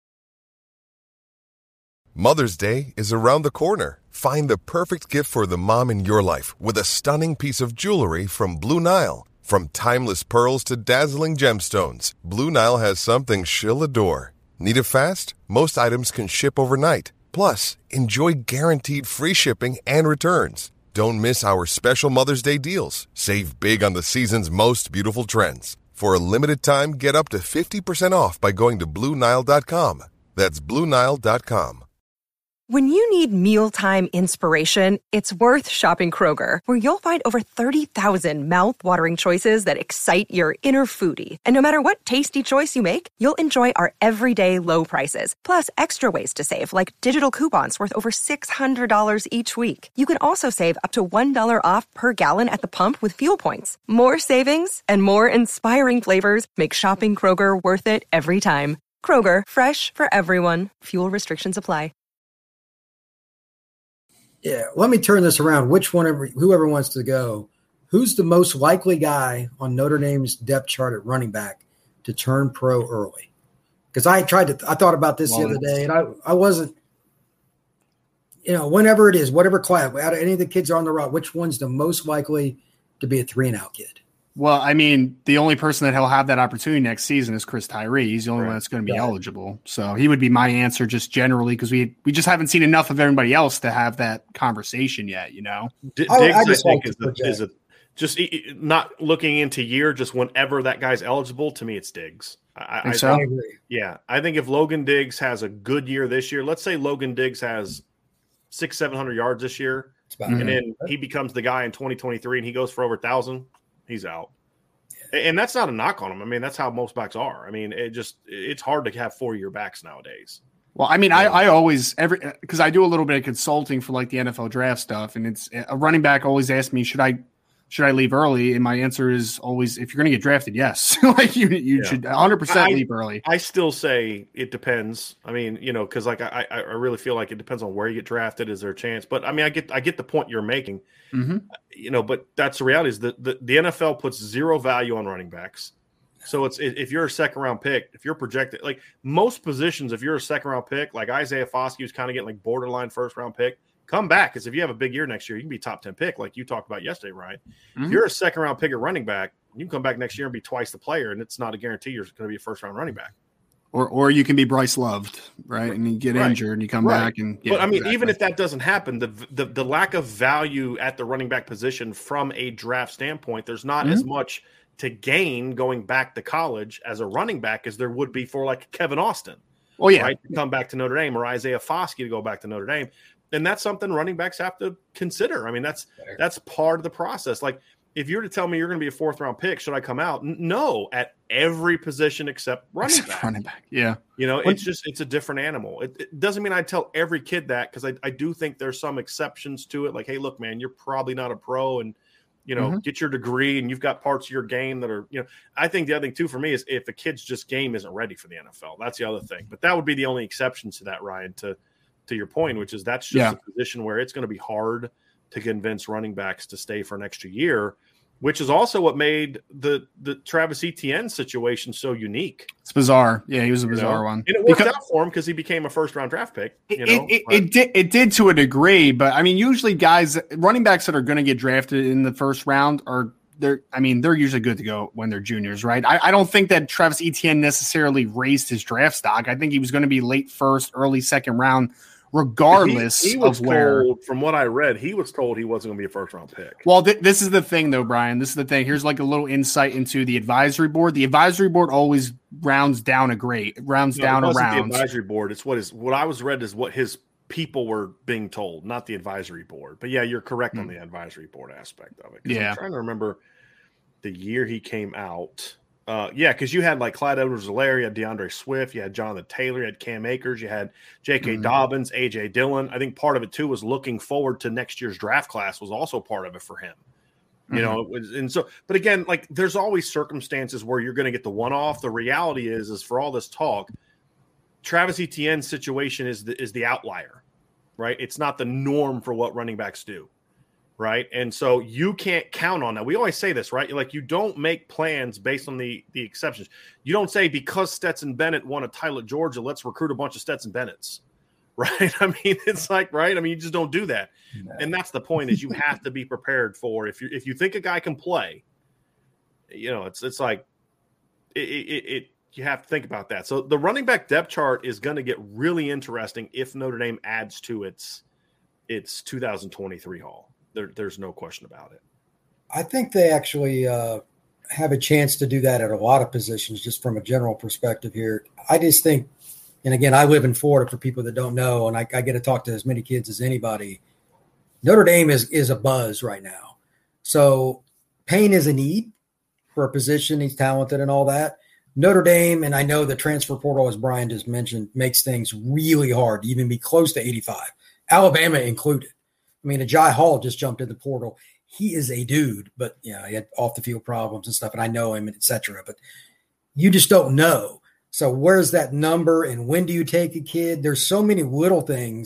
Mother's Day is around the corner. Find the perfect gift for the mom in your life with a stunning piece of jewelry from Blue Nile. From timeless pearls to dazzling gemstones, Blue Nile has something she'll adore. Need it fast? Most items can ship overnight. Plus, enjoy guaranteed free shipping and returns. Don't miss our special Mother's Day deals. Save big on the season's most beautiful trends. For a limited time, get up to 50% off by going to BlueNile.com. That's BlueNile.com. When you need mealtime inspiration, it's worth shopping Kroger, where you'll find over 30,000 mouth-watering choices that excite your inner foodie. And no matter what tasty choice you make, you'll enjoy our everyday low prices, plus extra ways to save, like digital coupons worth over $600 each week. You can also save up to $1 off per gallon at the pump with fuel points. More savings and more inspiring flavors make shopping Kroger worth it every time. Kroger, fresh for everyone. Fuel restrictions apply. Yeah, let me turn this around. Whoever wants to go, who's the most likely guy on Notre Dame's depth chart at running back to turn pro early? Because I thought about this the other day, and I wasn't, whenever it is, whatever class, out of any of the kids on the route, which one's the most likely to be a 3-and-out kid? Well, I mean, the only person that he'll have that opportunity next season is Chris Tyree. He's the only one that's going to be eligible. So he would be my answer just generally because we just haven't seen enough of everybody else to have that conversation yet, Diggs, I think, is just not looking into year, just whenever that guy's eligible, to me it's Diggs. I agree. Yeah, I think if Logan Diggs has a good year this year, let's say Logan Diggs has 600-700 yards this year, and then he becomes the guy in 2023 and he goes for over 1,000, he's out. And that's not a knock on him. I mean, that's how most backs are. I mean, it's hard to have 4-year backs nowadays. Well, I mean, I always because I do a little bit of consulting for like the NFL draft stuff, and it's a running back always asks me, should I leave early? And my answer is always, if you're going to get drafted, yes. Like you should 100% leave early. I still say it depends. I mean, because like I really feel like it depends on where you get drafted. Is there a chance? But I mean, I get the point you're making. Mm-hmm. But that's the reality is that the NFL puts zero value on running backs. So if you're a second round pick, if you're projected, like most positions, if you're a second round pick, like Isaiah Foskey was kind of getting like borderline first round pick. Come back, because if you have a big year next year, you can be top 10 pick, like you talked about yesterday, Ryan. Mm-hmm. If you're a second round pick at running back, you can come back next year and be twice the player, and it's not a guarantee you're going to be a first round running back. Or you can be Bryce Loved, right? And you get injured and you come back. But I mean, even if that doesn't happen, the lack of value at the running back position from a draft standpoint, there's not as much to gain going back to college as a running back as there would be for like Kevin Austin. Oh yeah, right? To come back to Notre Dame, or Isaiah Foskey to go back to Notre Dame. And that's something running backs have to consider. I mean, that's part of the process. Like, if you were to tell me you're going to be a 4th-round pick, should I come out? No, at every position except running back. Yeah. It's a different animal. It doesn't mean I tell every kid that, because I do think there's some exceptions to it. Like, hey, look, man, you're probably not a pro, and, get your degree, and you've got parts of your game that are, I think the other thing, too, for me is if a kid's just game isn't ready for the NFL. That's the other thing. But that would be the only exception to that, Ryan, to your point, which is that's just a position where it's going to be hard to convince running backs to stay for an extra year, which is also what made the Travis Etienne situation so unique. It's bizarre. Yeah, he was a bizarre one. And it worked out for him because he became a first-round draft pick. It did to a degree, but I mean, usually running backs that are going to get drafted in the first round they're usually good to go when they're juniors, right? I don't think that Travis Etienne necessarily raised his draft stock. I think he was going to be late first, early second round, regardless he was of where. Told, from what I read, he was told he wasn't going to be a first-round pick. Well, this is the thing, though, Brian. This is the thing. Here's like a little insight into the advisory board. The advisory board always rounds down a grade, rounds down a round. The advisory board. It's what I was read is what his people were being told, not the advisory board. But yeah, you're correct on the advisory board aspect of it. Yeah, I'm trying to remember the year he came out. Because you had like Clyde Edwards-Helaire, you had DeAndre Swift, you had Jonathan Taylor, you had Cam Akers, you had J.K. Dobbins, A.J. Dillon. I think part of it too was looking forward to next year's draft class was also part of it for him. But again, like there's always circumstances where you're going to get the one-off. The reality is for all this talk, Travis Etienne's situation is the outlier, right? It's not the norm for what running backs do. Right. And so you can't count on that. We always say this, right? Like you don't make plans based on the exceptions. You don't say because Stetson Bennett won a title at Georgia, let's recruit a bunch of Stetson Bennett's. Right. I mean, it's like, right. I mean, you just don't do that. No. And that's the point is you have to be prepared for if you think a guy can play, it's like you have to think about that. So the running back depth chart is going to get really interesting if Notre Dame adds to its 2023 haul. There's no question about it. I think they actually have a chance to do that at a lot of positions, just from a general perspective here. I just think, and again, I live in Florida for people that don't know, and I get to talk to as many kids as anybody. Notre Dame is a buzz right now. So Payne is a need for a position. He's talented and all that. Notre Dame, and I know the transfer portal, as Brian just mentioned, makes things really hard to even be close to 85, Alabama included. I mean, Ajay Hall just jumped in the portal. He is a dude, but he had off the field problems and stuff, and I know him, and et cetera. But you just don't know. So where's that number, and when do you take a kid? There's so many little things,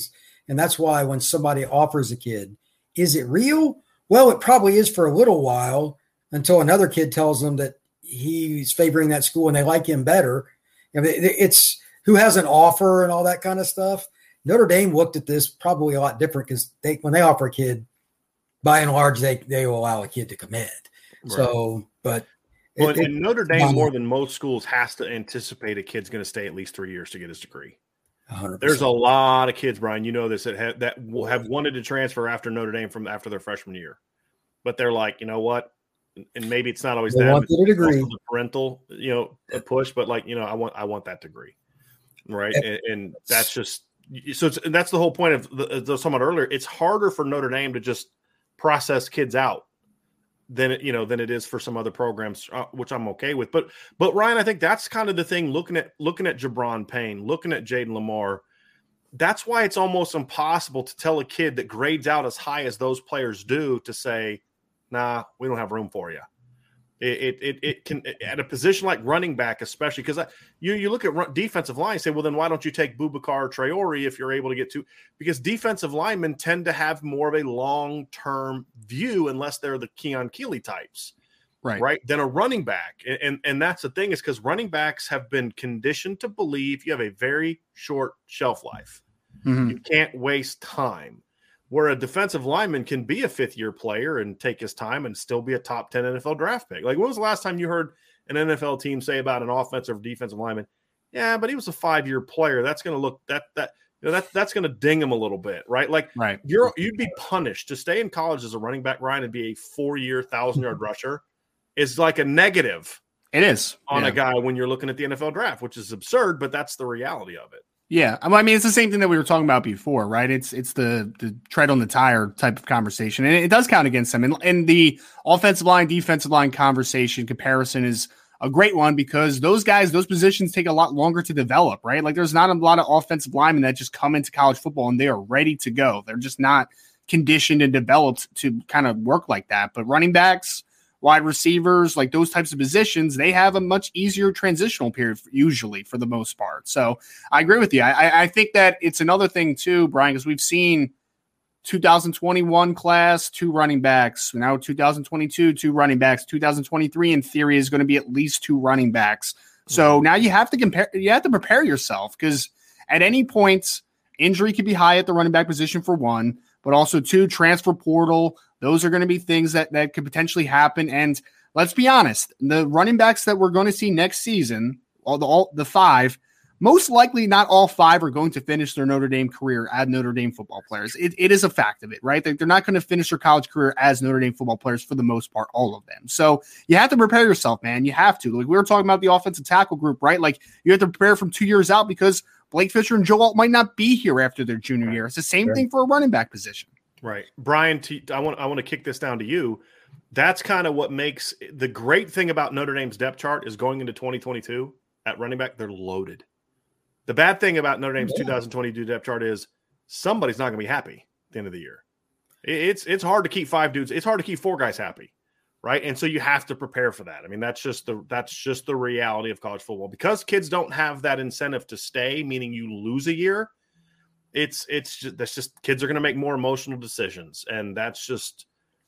And that's why when somebody offers a kid, is it real? Well, it probably is for a little while until another kid tells them that he's favoring that school and they like him better. I mean, it's who has an offer and all that kind of stuff. Notre Dame looked at this probably a lot different because when they offer a kid, by and large, they will allow a kid to commit. Right. So, but and Notre Dame, more than most schools, has to anticipate a kid's going to stay at least 3 years to get his degree. 100%. There's a lot of kids, Brian, you know this, that will have wanted to transfer after Notre Dame from after their freshman year, but they're like, you know what? And maybe it's not always they that want the degree. The parental, a push, but like, I want that degree, right? And that's just so. That's the whole point of the talking about earlier. It's harder for Notre Dame to just process kids out than it is for some other programs, which I'm okay with. But Ryan, I think that's kind of the thing. Looking at Jabron Payne, looking at Jaden Lamar, that's why it's almost impossible to tell a kid that grades out as high as those players do to say, nah, we don't have room for you. It can, at a position like running back, especially because you look at defensive line and say, well, then why don't you take Boubacar Traore if you're able to get to? Because defensive linemen tend to have more of a long-term view unless they're the Keon Keeley types, right? Than a running back. And that's the thing is because running backs have been conditioned to believe you have a very short shelf life. Mm-hmm. You can't waste time. Where a defensive lineman can be a fifth-year player and take his time and still be a top 10 NFL draft pick. Like, when was the last time you heard an NFL team say about an offensive or defensive lineman, yeah, but he was a 5-year player. That's going to look that's going to ding him a little bit, right? Like, you'd be punished to stay in college as a running back, Ryan, and be a 4-year, 1,000-yard rusher is like a negative. It is on a guy when you're looking at the NFL draft, which is absurd, but that's the reality of it. Yeah, I mean, it's the same thing that we were talking about before, right? It's the tread on the tire type of conversation, and it does count against them. And the offensive line, defensive line conversation comparison is a great one because those guys, those positions take a lot longer to develop, right? Like, there's not a lot of offensive linemen that just come into college football and they are ready to go. They're just not conditioned and developed to kind of work like that. But running backs, wide receivers, like those types of positions, they have a much easier transitional period usually for the most part. So I agree with you. I think that it's another thing too, Brian, because we've seen 2021 class, 2 running backs. Now 2022, 2 running backs. 2023 in theory is going to be at least 2 running backs. So now you have to prepare yourself because at any point injury could be high at the running back position for one, but also 2, transfer portal. Those are going to be things that could potentially happen. And let's be honest, the running backs that we're going to see next season, all the 5, most likely not all 5 are going to finish their Notre Dame career as Notre Dame football players. It is a fact of it, right? They're not going to finish their college career as Notre Dame football players for the most part, all of them. So you have to prepare yourself, man. You have to. Like, we were talking about the offensive tackle group, right? Like, you have to prepare from 2 years out because Blake Fisher and Joe Alt might not be here after their junior year. It's the same thing for a running back position. Right. Brian, I want to kick this down to you. That's kind of what makes the great thing about Notre Dame's depth chart is going into 2022 at running back, they're loaded. The bad thing about Notre Dame's 2022 depth chart is somebody's not going to be happy at the end of the year. It's hard to keep 5 dudes. It's hard to keep 4 guys happy, right? And so you have to prepare for that. I mean, that's just the reality of college football because kids don't have that incentive to stay, meaning you lose a year. It's just kids are going to make more emotional decisions, and that's just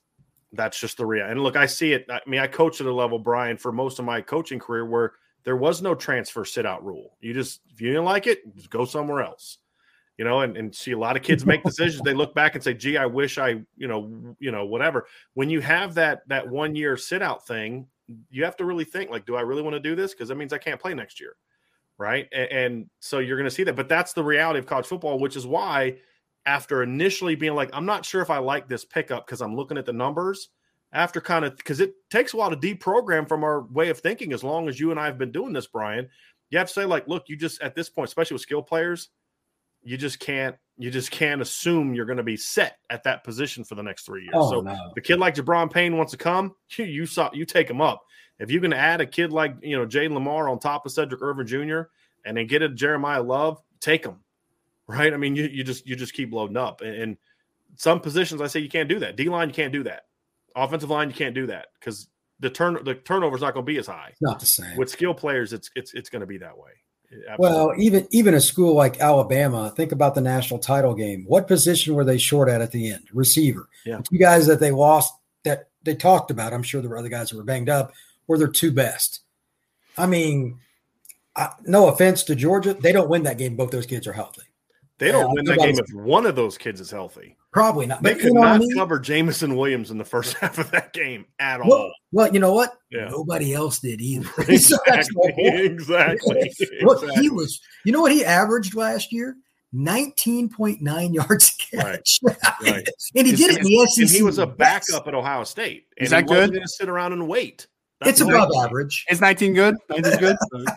the reality. And look, I see it. I mean, I coached at a level, Brian, for most of my coaching career where there was no transfer sit out rule. If you didn't like it, just go somewhere else, and see a lot of kids make decisions. They look back and say, gee, I wish I, whatever. When you have that 1 year sit out thing, you have to really think like, do I really want to do this? Because that means I can't play next year. Right. And so you're going to see that. But that's the reality of college football, which is why after initially being like, I'm not sure if I like this pickup because I'm looking at the numbers after because it takes a while to deprogram from our way of thinking. As long as you and I have been doing this, Brian, you have to say like, look, you just at this point, especially with skill players, you just can't assume you're going to be set at that position for the next 3 years. The kid like Jabron Payne wants to come, you take him up. If you can add a kid like, Jaden Lamar on top of Cedric Irvin Jr. and then get a Jeremiah Love, take him, right? I mean, you just keep loading up. And some positions, I say you can't do that. D-line, you can't do that. Offensive line, you can't do that because the turnover is not going to be as high. It's not the same. With skill players, it's going to be that way. Well, even a school like Alabama, think about the national title game. What position were they short at the end? Receiver. Yeah. The two guys that they lost that they talked about, I'm sure there were other guys that were banged up, were their two best. I mean, no offense to Georgia, they don't win that game. Both those kids are healthy. They don't win that game if one of those kids is healthy. Probably not. They could not cover Jameson Williams in the first half of that game at all. Well, you know what? Yeah. Nobody else did either. Exactly. Look, he was. You know what he averaged last year? 19.9 yards a catch. Right. And he did it in the SEC. And he was a backup at Ohio State. And is that good? Wasn't going to sit around and wait. It's above average. Is 19 good? 19 good.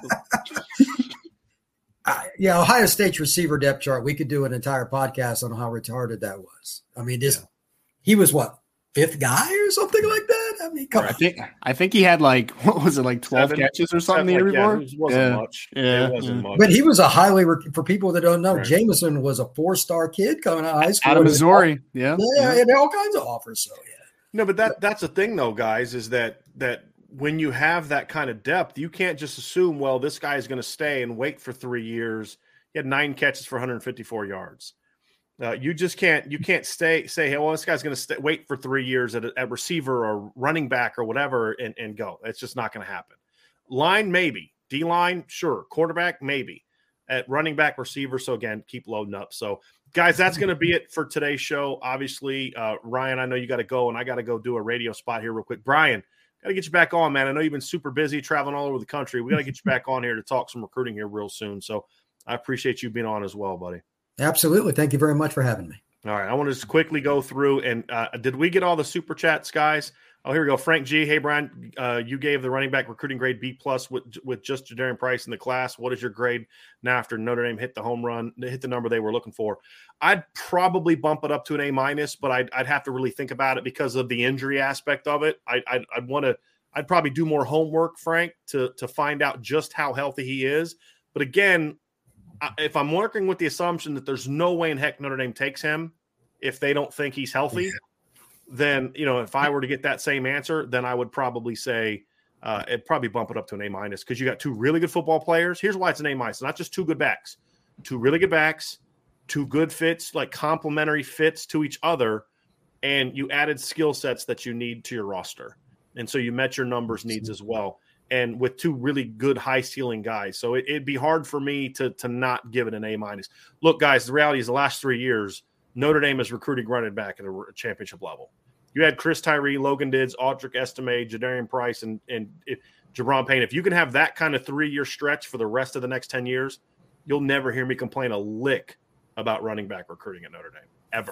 Yeah, Ohio State's receiver depth chart. We could do an entire podcast on how retarded that was. I mean, he was what, fifth guy or something like that? I mean, come on. I think he had like, what was it, like 12 catches or something the year before? It wasn't much. Yeah. It wasn't much. But he was a for people that don't know, right. Jameson was a 4-star kid coming out of high school. Out of Missouri. Yeah. Yeah, and all kinds of offers. So, yeah. No, but that's the thing, though, guys, is that when you have that kind of depth, you can't just assume, well, this guy is going to stay and wait for 3 years. He had 9 catches for 154 yards. You just can't. You can't say, hey, well, this guy's going to wait for 3 years at receiver or running back or whatever and go. It's just not going to happen. Line, maybe. D-line, sure. Quarterback, maybe. At running back, receiver, so again, keep loading up. So, guys, that's going to be it for today's show. Obviously, Ryan, I know you got to go, and I got to go do a radio spot here real quick. Brian, got to get you back on, man. I know you've been super busy traveling all over the country. We got to get you back on here to talk some recruiting here real soon. So I appreciate you being on as well, buddy. Absolutely. Thank you very much for having me. All right. I want to just quickly go through and did we get all the super chats, guys? Oh, here we go. Frank G. Hey, Brian, you gave the running back recruiting grade B+ with just Jadarian Price in the class. What is your grade now after Notre Dame hit the home run, hit the number they were looking for? I'd probably bump it up to an A-, but I'd have to really think about it because of the injury aspect of it. I'd probably do more homework, Frank, to find out just how healthy he is. But again, if I'm working with the assumption that there's no way in heck Notre Dame takes him if they don't think he's healthy, then, if I were to get that same answer, then I would probably say it'd probably bump it up to an A- because you got 2 really good football players. Here's why it's an A-, not just 2 good backs, 2 really good backs, 2 good fits, like complementary fits to each other, and you added skill sets that you need to your roster. And so you met your numbers needs as well. And with 2 really good high ceiling guys. So it'd be hard for me to not give it an A-. Look, guys, the reality is the last 3 years, Notre Dame is recruiting running back at a championship level. You had Chris Tyree, Logan Diggs, Audric Estime, Jadarian Price, and Jabron Payne. If you can have that kind of 3-year stretch for the rest of the next 10 years, you'll never hear me complain a lick about running back recruiting at Notre Dame.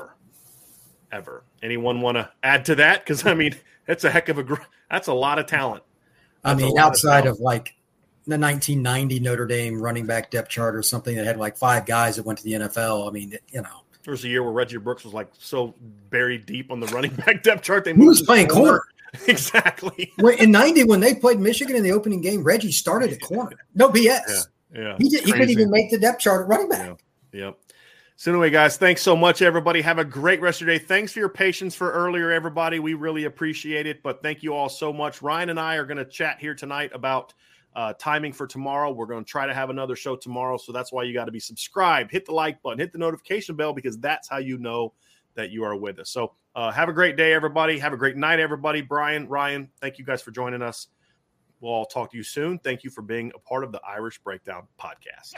Ever. Anyone want to add to that? Because, that's that's a lot of talent. Outside of like the 1990 Notre Dame running back depth chart or something that had like 5 guys that went to the NFL. There was a year where Reggie Brooks was like so buried deep on the running back depth chart. He was playing corner. Exactly. In 90, when they played Michigan in the opening game, Reggie started at corner. No BS. Yeah. He couldn't even make the depth chart at running back. Yeah. So anyway, guys, thanks so much, everybody. Have a great rest of your day. Thanks for your patience for earlier, everybody. We really appreciate it, but thank you all so much. Ryan and I are going to chat here tonight about timing for tomorrow. We're going to try to have another show tomorrow, so that's why you got to be subscribed, hit the like button, hit the notification bell, because that's how you know that you are with us. So have a great day, everybody. Have a great night, everybody. Brian, Ryan, thank you guys for joining us. We'll all talk to you soon. Thank you for being a part of the Irish Breakdown podcast.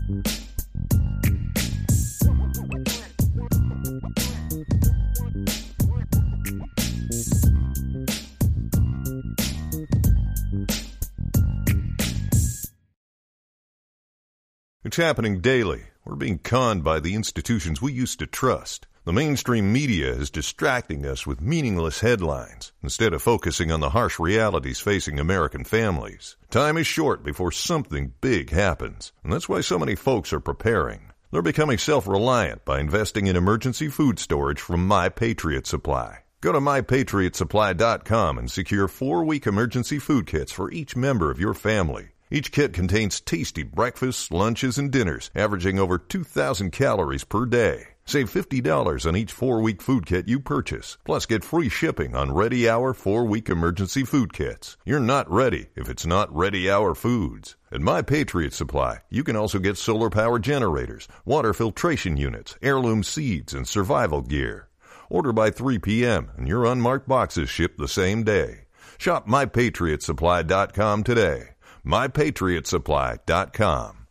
It's happening daily. We're being conned by the institutions we used to trust. The mainstream media is distracting us with meaningless headlines instead of focusing on the harsh realities facing American families. Time is short before something big happens, and that's why so many folks are preparing. They're becoming self-reliant by investing in emergency food storage from My Patriot Supply. Go to MyPatriotSupply.com and secure 4-week emergency food kits for each member of your family. Each kit contains tasty breakfasts, lunches, and dinners, averaging over 2,000 calories per day. Save $50 on each 4-week food kit you purchase. Plus, get free shipping on Ready Hour 4-week emergency food kits. You're not ready if it's not Ready Hour foods. At My Patriot Supply, you can also get solar power generators, water filtration units, heirloom seeds, and survival gear. Order by 3 p.m. and your unmarked boxes ship the same day. Shop MyPatriotSupply.com today. MyPatriotSupply.com.